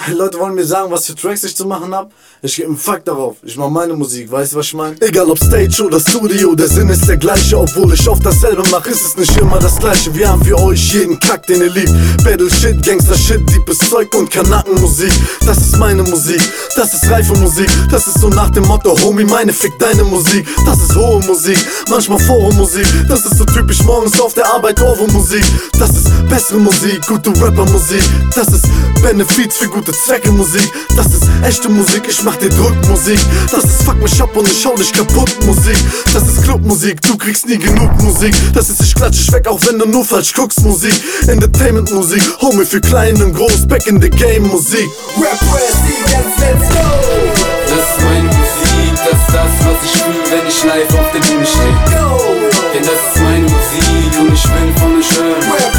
Leute wollen mir sagen, was für Tracks ich zu machen hab. Ich geb 'n Fuck darauf, ich mach meine Musik, weißt du was ich mein? Egal ob Stage oder Studio, der Sinn ist der gleiche. Obwohl ich oft dasselbe mach, ist es nicht immer das gleiche. Wir haben für euch jeden Kack, den ihr liebt. Battle Shit, Gangster Shit, liebes Zeug und Kanackenmusik. Das ist meine Musik, das ist reife Musik. Das ist so nach dem Motto, Homie, meine fick deine Musik. Das ist hohe Musik, manchmal Forum-Musik. Das ist so typisch morgens auf der Arbeit, Orwo-Musik. Das ist bessere Musik, gute Rapper-Musik. Das ist Benefits für gute Zwecke Musik. Das ist echte Musik, ich mach dir Drückmusik. Das ist Fuck mich ab und ich schau dich kaputt Musik. Das ist Clubmusik, du kriegst nie genug Musik. Das ist ich klatsch dich weg, auch wenn du nur falsch guckst Musik. Entertainment Musik, Homie für klein und groß, back in the game Musik. Rap, let's go! Das ist meine Musik, das ist das, was ich fühl, wenn ich live auf der Bühne steh. Go! Denn das ist meine Musik und ich will von euch hören. Rap,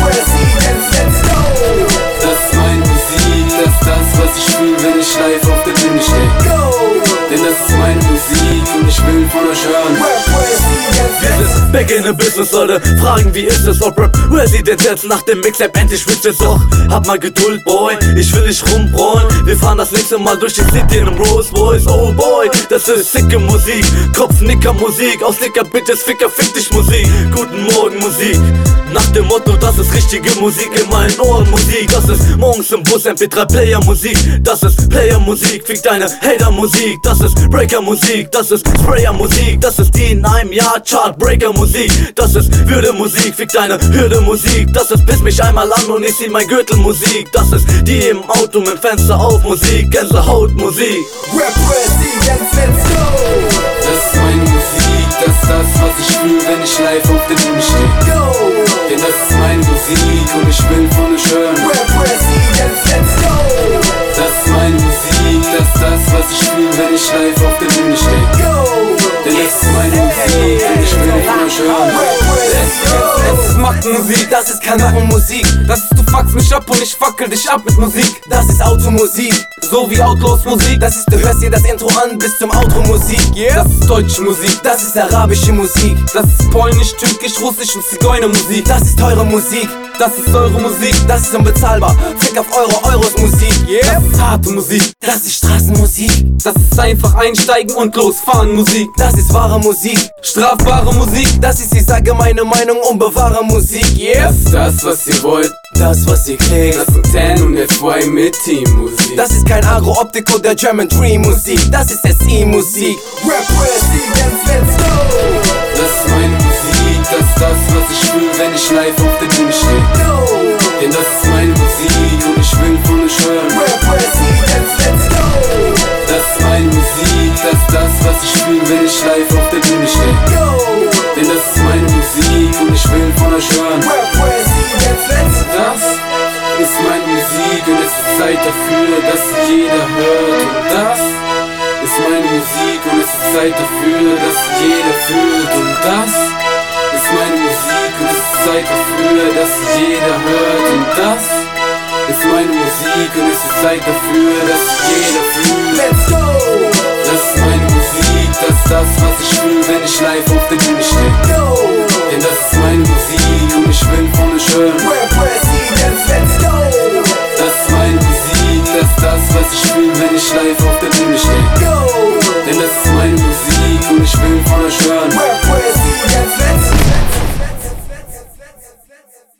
let's go! Das ist meine Musik, das ist das, was ich fühl, wenn ich live auf der Bühne steh. Go! Denn das ist meine Musik und ich will von euch hören. Rap, Wir sind back in the business, Leute. Fragen, wie ist es, ob Rap Resident jetzt nach dem Mixtape endlich switcht es doch. Hab mal Geduld, Boy, ich will nicht rumbräuen. Wir fahren das nächste Mal durch die City in einem Rolls Royce. Oh Boy, das ist sicke Musik. Kopfnicker Musik, aus Licker Bitches, Ficker, fick dich Musik. Guten Morgen Musik. Nach dem Motto, das ist richtige Musik in meinen Ohren Musik. Das ist morgens im Bus MP3 Player Musik. Das ist Player Musik, fick deine Hater Musik. Das ist Breaker Musik, das ist Sprayer Musik. Das ist die in einem Jahr Chartbreaker Musik. Das ist Würde Musik, fick deine Hürde Musik. Das ist piss mich einmal an und ich zieh mein Gürtel Musik. Das ist die im Auto mit Fenster auf Musik. Gänsehaut Musik. Rap, let's go! Das ist meine Musik, das ist das, was ich fühl, wenn ich live auf der Bühne steh. Go! Denn das ist meine Musik und ich will von euch hören. Rap, let's go! Das ist meine Musik, das ist das, was ich fühl, wenn ich live auf der Bühne steh. Go! Denn das ist meine Musik und ich will von euch hören. Es ist Mackenmusik, das ist Kanackenmusik. Das ist du fuckst mich ab und ich fackel dich ab mit Musik. Das ist Automusik, so wie Outlaws Musik. Das ist, du hörst dir das Intro an bis zum Outro Musik. Das ist deutsche Musik, das ist arabische Musik. Das ist polnisch, türkisch, russisch und Zigeunermusik. Das ist teure Musik, das ist eure Musik. Das ist unbezahlbar, fick auf eure Euros Musik. Das ist harte Musik, das ist Straßenmusik. Das ist einfach einsteigen und losfahren Musik. Das ist wahre Musik, strafbare Musik. Das ist, ich sage meine Meinung und bewahre Musik. Das ist das, was ihr wollt, Das, was ihr kriegt. das sind 10 und F2 mit Teammusik. Das ist kein Agro-Optik oder German Dream Musik. Das ist SI-Musik. Rap, let's go! Das ist meine Musik, das ist das, was ich fühl, wenn ich live auf der Bühne steh. Go! Denn das ist meine Musik und ich will von euch hören. Rap, let's go! Das ist meine Musik, das ist das, was ich fühl, wenn ich live auf der Bühne steh. Go! Denn das ist meine Musik und ich will von euch hören. Rap, let's go! Das ist meine Musik und es ist Zeit dafür, dass jeder hört. Und das ist meine Musik und es ist Zeit dafür, dass jeder fühlt. Und das ist meine Musik und es ist Zeit dafür, dass jeder hört. Und das ist meine Musik und es ist Zeit dafür, dass jeder fühlt. Let's go! Das ist meine Musik, das ist das, was ich fühl, wenn ich live auf der Bühne steh. Go! Denn das ist meine Musik und ich will von euch hören. Rap, let's go! Das ist meine Musik, das ist das, was ich fühl, wenn ich live auf der Bühne steh. Go! Denn das ist meine Musik und ich will von euch hören. Rap,